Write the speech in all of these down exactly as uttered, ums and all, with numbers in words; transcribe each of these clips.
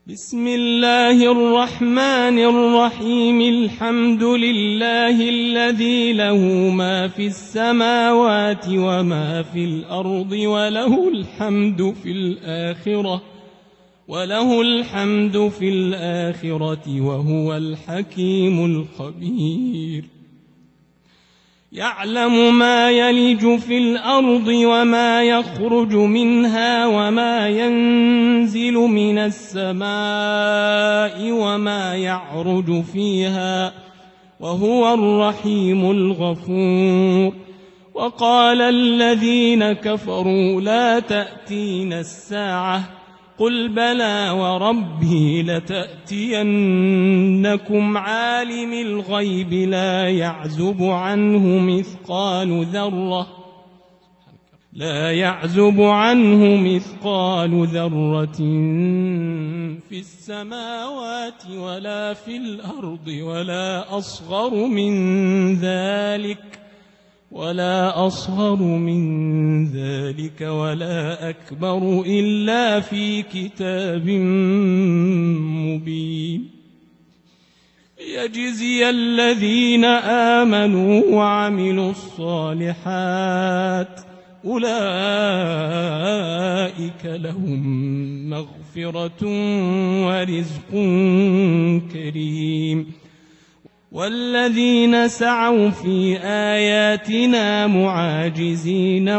بسم الله الرحمن الرحيم. الحمد لله الذي له ما في السماوات وما في الأرض وله الحمد في الآخرة وله الحمد في الآخرة وهو الحكيم الخبير. يعلم ما يلج في الأرض وما يخرج منها وما ينزل من السماء وما يعرج فيها وهو الرحيم الغفور. وقال الذين كفروا لا تأتينا الساعة قل بلى وربي لتأتينكم عالم الغيب لا يعزب عنه مثقال ذرة لا يعزب عنه مثقال ذرة في السماوات ولا في الأرض ولا أصغر من ذلك ولا أصغر من ذلك ولا أكبر إلا في كتاب مبين. ليجزي الذين آمنوا وعملوا الصالحات أولئك لهم مغفرة ورزق كريم. والذين سعوا في آياتنا معاجزين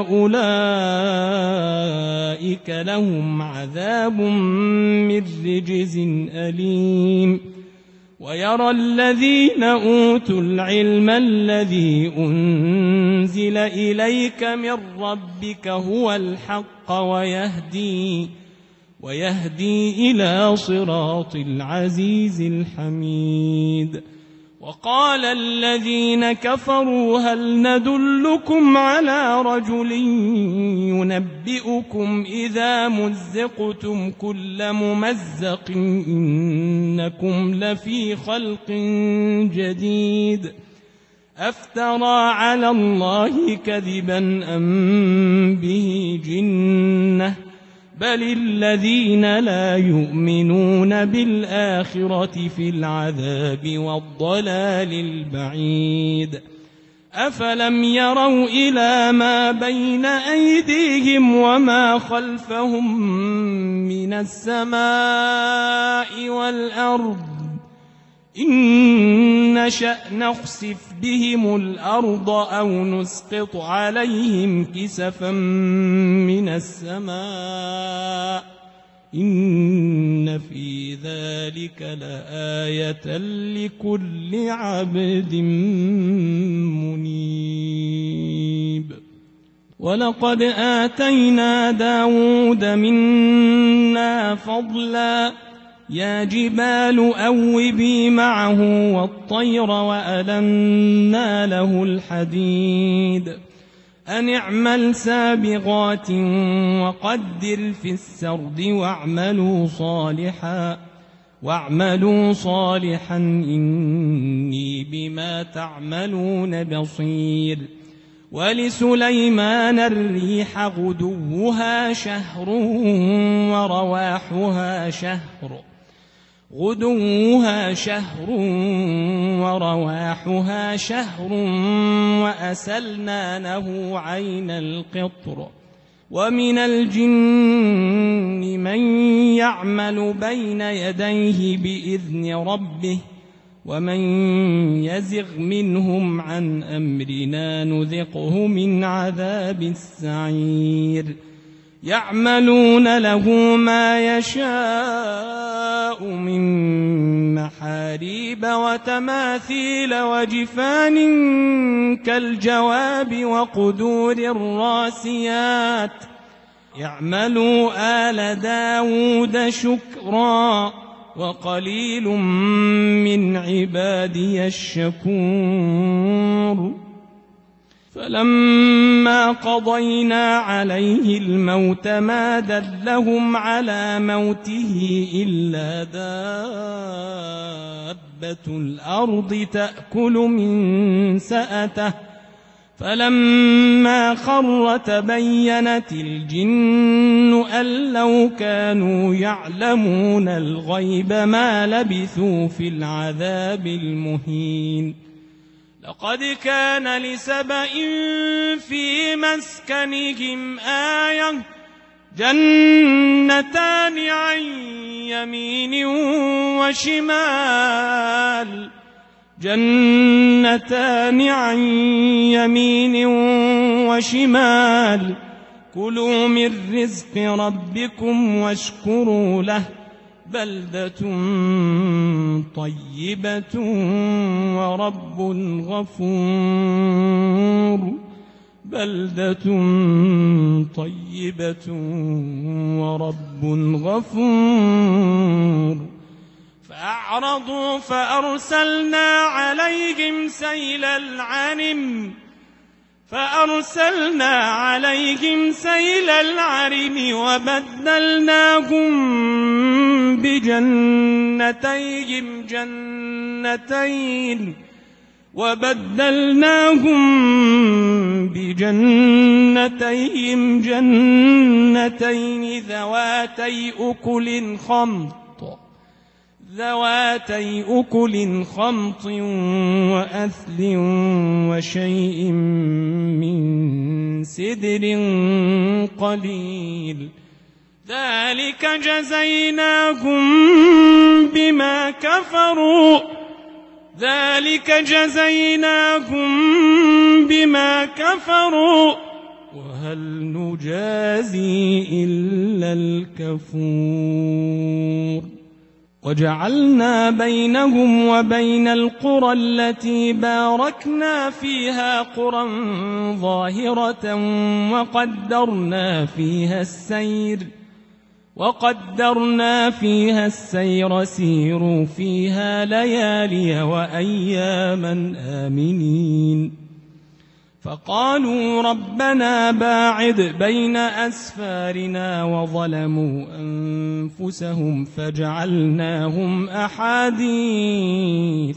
أولئك لهم عذاب من رجز أليم. ويرى الذين أوتوا العلم الذي أنزل إليك من ربك هو الحق ويهدي ويهدي إلى صراط العزيز الحميد. وقال الذين كفروا هل ندلكم على رجل ينبئكم إذا مزقتم كل ممزق إنكم لفي خلق جديد أفترى على الله كذبا أم به جنة بل الذين لا يؤمنون بالآخرة في العذاب والضلال البعيد. أفلم يروا إلى ما بين أيديهم وما خلفهم من السماء والأرض إن نشأ نخسف بهم الأرض أو نسقط عليهم كسفا من السماء إن في ذلك لآية لكل عبد منيب. ولقد آتينا داود منا فضلا يا جبال أوبي معه والطير وألنا له الحديد أن اعمل سابغات وقدر في السرد واعملوا صالحا واعملوا صالحا إني بما تعملون بصير. ولسليمان الريح غدوها شهر ورواحها شهر غدوها شهر ورواحها شهر وأسلنا له عين القطر. ومن الجن من يعمل بين يديه بإذن ربه ومن يزغ منهم عن أمرنا نذقه من عذاب السعير. يعملون له ما يشاء من محاريب وتماثيل وجفان كالجواب وقدور الراسيات. يعملوا آل داود شكرا وقليل من عبادي الشكور. فلما قضينا عليه الموت ما دلهم على موته إلا دابة الأرض تأكل من سأته فلما خر تبينت الجن أن لو كانوا يعلمون الغيب ما لبثوا في العذاب المهين. لقد كان لسبإ في مسكنهم آية جنتان عن يمين وشمال جنتان عن يمين وشمال كلوا من رزق ربكم واشكروا له بلدة طيبة ورب غفور بلدة طيبة ورب غفور. فأعرضوا فأرسلنا عليهم سيل العرم فأرسلنا عليهم سيل العرم وبدلناهم بجنتيهم جنتين وبدلناهم بجنتيهم جنتين ذواتي أكل خمط ذواتي أكل خمط وأثل وشيء من سدر قليل ذلك جزيناهم بما كفروا ذلك جزيناهم بما كفروا وهل نجازي إلا الكفور. وجعلنا بينهم وبين القرى التي باركنا فيها قرى ظاهرة وقدرنا فيها السير وقدرنا فيها السير سيروا فيها ليالي وأياما آمنين. فقالوا ربنا باعد بين أسفارنا وظلموا أنفسهم فجعلناهم أحاديث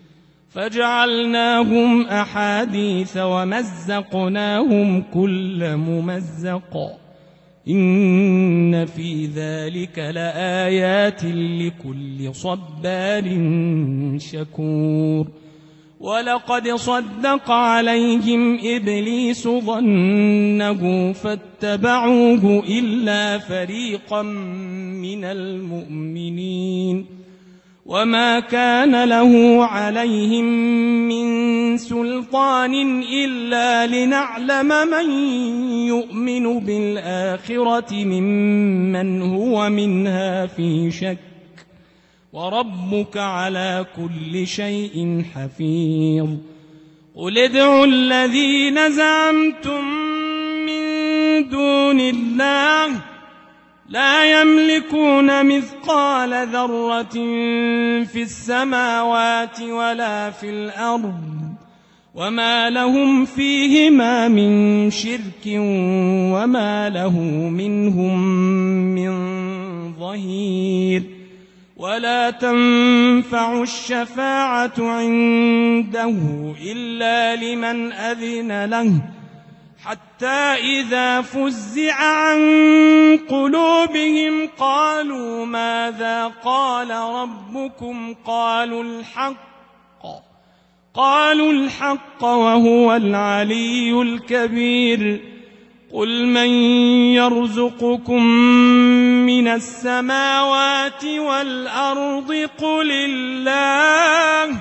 فجعلناهم أحاديث ومزقناهم كل ممزق إن في ذلك لآيات لكل صبار شكور. ولقد صدق عليهم إبليس ظنه فاتبعوه إلا فريقا من المؤمنين وما كان له عليهم من سلطان إلا لنعلم من يؤمن بالآخرة ممن هو منها في شك وربك على كل شيء حفيظ. قل ادعوا الذين زعمتم من دون الله لا يملكون مثقال ذرة في السماوات ولا في الأرض وما لهم فيهما من شرك وما له منهم من ظهير. ولا تنفع الشفاعة عنده إلا لمن أذن له حتى إذا فزع عن قلوبهم قالوا ماذا قال ربكم قالوا الحق قالوا الحق وهو العلي الكبير. قل من يرزقكم من السماوات والأرض قل الله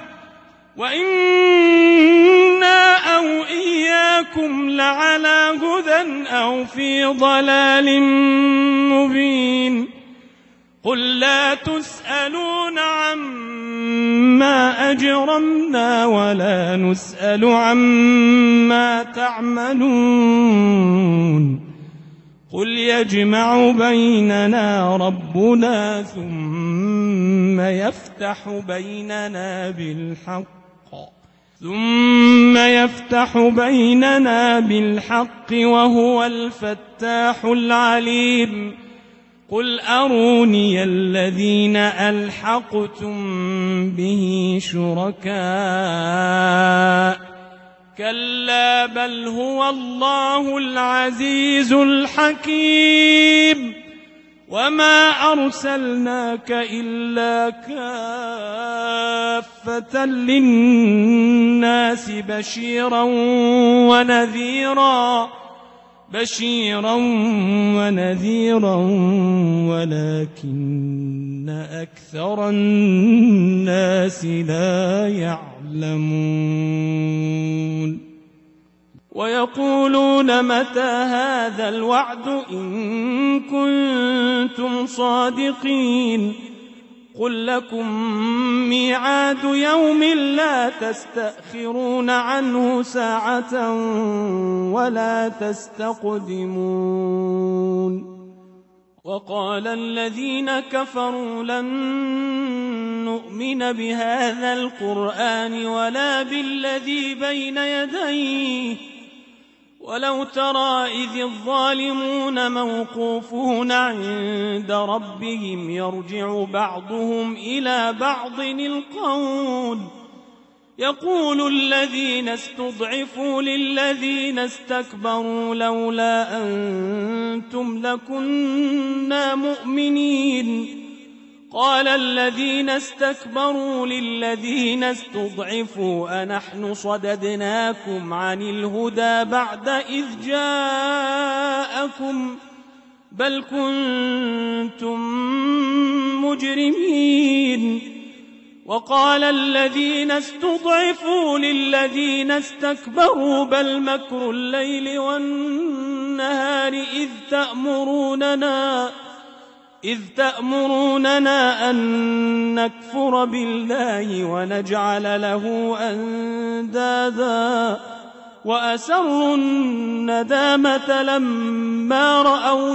وإنا أو إياكم لعلى هدى أو في ضلال مبين. قل لا تسألون عما أجرمنا ولا نسأل عما تعملون. قل يجمع بيننا ربنا ثم يفتح بيننا بالحق ثم يفتح بيننا بالحق وهو الفتاح العليم. قل أروني الذين ألحقتم به شركاء كلا بل هو الله العزيز الحكيم وما أرسلناك إلا كافة للناس بشيرا ونذيرا بشيرا ونذيرا ولكن أكثر الناس لا يعلمون ويقولون متى هذا الوعد إن كنتم صادقين قل لكم ميعاد يوم لا تستأخرون عنه ساعة ولا تستقدمون وقال الذين كفروا لن نؤمن بهذا القرآن ولا بالذي بين يديه ولو ترى إذ الظالمون موقوفون عند ربهم يرجع بعضهم إلى بعض القول يقول الذين استضعفوا للذين استكبروا لولا أنتم لكنا مؤمنين قال الذين استكبروا للذين استضعفوا أنحن صددناكم عن الهدى بعد إذ جاءكم بل كنتم مجرمين وقال الذين استضعفوا للذين استكبروا بل مكر الليل والنهار إذ تأمروننا إذ تأمروننا أن نكفر بالله ونجعل له أندادا وأسروا الندامة لما رأوا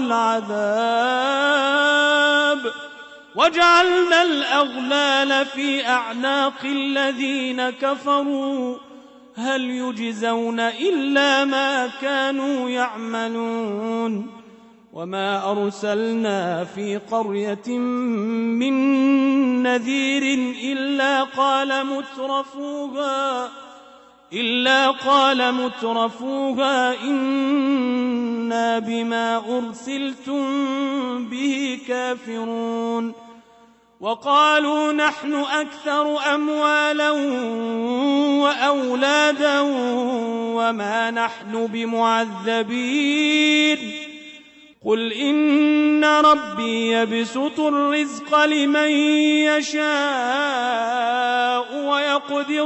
العذاب وجعلنا الأغلال في أعناق الذين كفروا هل يجزون إلا ما كانوا يعملون وما أرسلنا في قرية من نذير إلا قال مترفوها إلا قال مترفوها إنا بما أرسلتم به كافرون وقالوا نحن أكثر أموالا وأولادا وما نحن بمعذبين قل إن ربي يبسط الرزق لمن يشاء ويقدر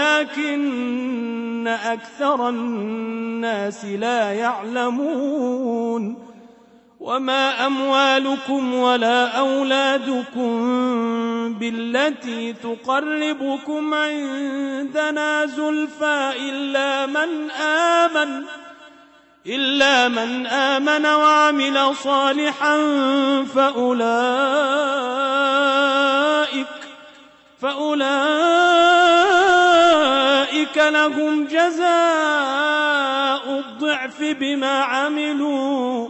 ولكن أكثر الناس لا يعلمون وما أموالكم ولا أولادكم بالتي تقربكم عندنا زلفى إلا من آمن إلا من آمن وعمل صالحا فأولئك فأولئك لهم جزاء الضعف بما عملوا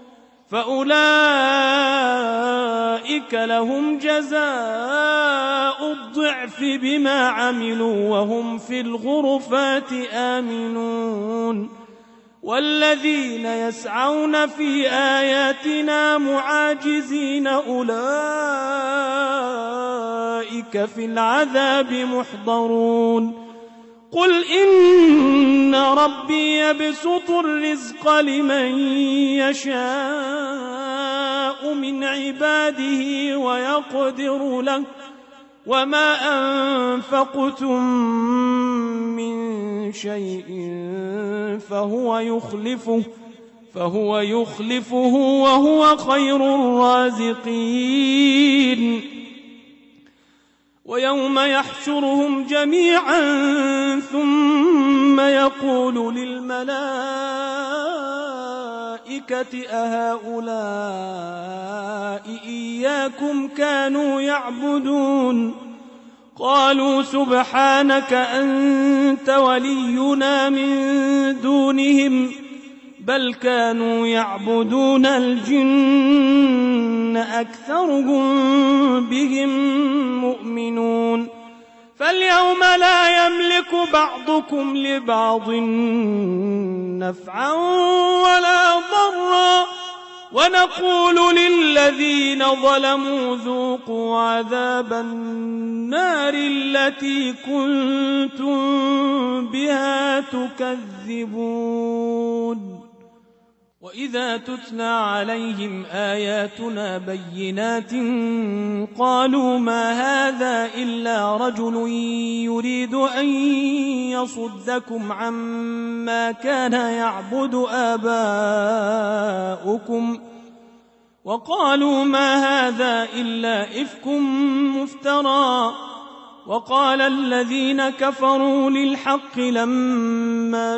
فأولئك لهم جزاء الضعف بما عملوا وهم في الغرفات آمنون والذين يسعون في آياتنا معاجزين أولئك في العذاب محضرون قل إن ربي يبسط الرزق لمن يشاء من عباده ويقدر له وما أنفقتم من شيء فهو يخلفه فهو يخلفه وهو خير الرازقين ويوم يحشرهم جميعا ثم يقول للملائكة أهؤلاء إياكم كانوا يعبدون قالوا سبحانك أنت ولينا من دونهم بل كانوا يعبدون الجن أكثرهم بهم مؤمنون فاليوم لا يملك بعضكم لبعض نفعا ولا ضرا ونقول للذين ظلموا ذوقوا عذاب النار التي كنتم بها تكذبون وإذا تتلى عليهم آياتنا بينات قالوا ما هذا إلا رجل يريد أن يصدكم عما كان يعبد آباؤكم وقالوا ما هذا إلا إفك مفترى وقال الذين كفروا للحق لما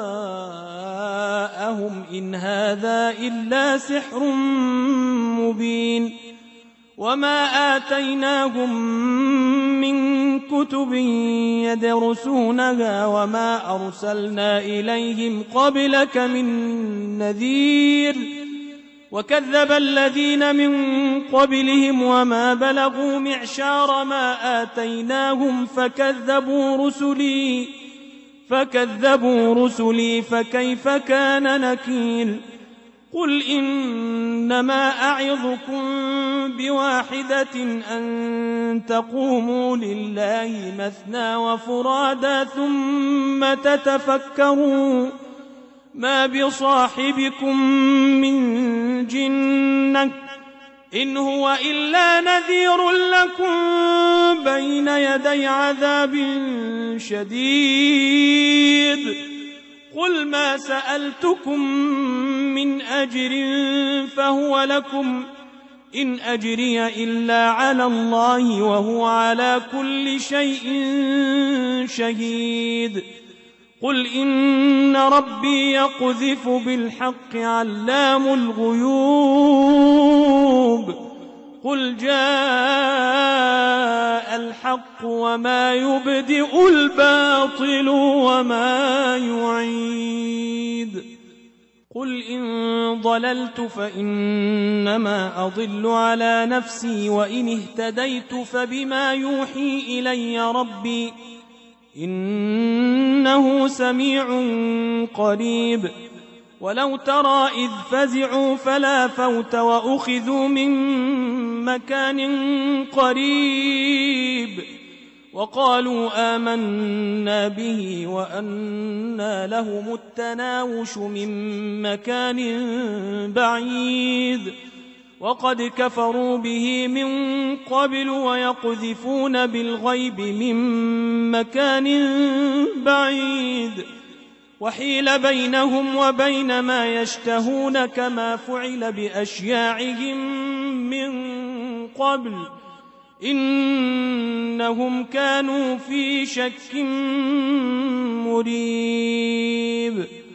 جاءهم إن هذا إلا سحر مبين وما آتيناهم من كتب يدرسونها وما أرسلنا إليهم قبلك من نذير وكذب الذين من قبلهم وما بلغوا معشار ما آتيناهم فكذبوا رسلي فكذبوا رسلي فكيف كان نكير قل إنما أعظكم بواحدة أن تقوموا لله مثنى وفرادا ثم تتفكروا ما بصاحبكم من جنة إن هو إلا نذير لكم بين يدي عذاب شديد قل ما سألتكم من أجر فهو لكم إن أجري إلا على الله وهو على كل شيء شهيد قل إن ربي يقذف بالحق علام الغيوب قل جاء الحق وما يبدئ الباطل وما يعيد قل إن ضللت فإنما أضل على نفسي وإن اهتديت فبما يوحي إلي ربي إنه سميع قريب ولو ترى إذ فزعوا فلا فوت وأخذوا من مكان قريب وقالوا آمنا به وأنى لهم التناوش من مكان بعيد وقد كفروا به من قبل ويقذفون بالغيب من مكان بعيد وحيل بينهم وبين ما يشتهون كما فعل بأشياعهم من قبل إنهم كانوا في شك مريب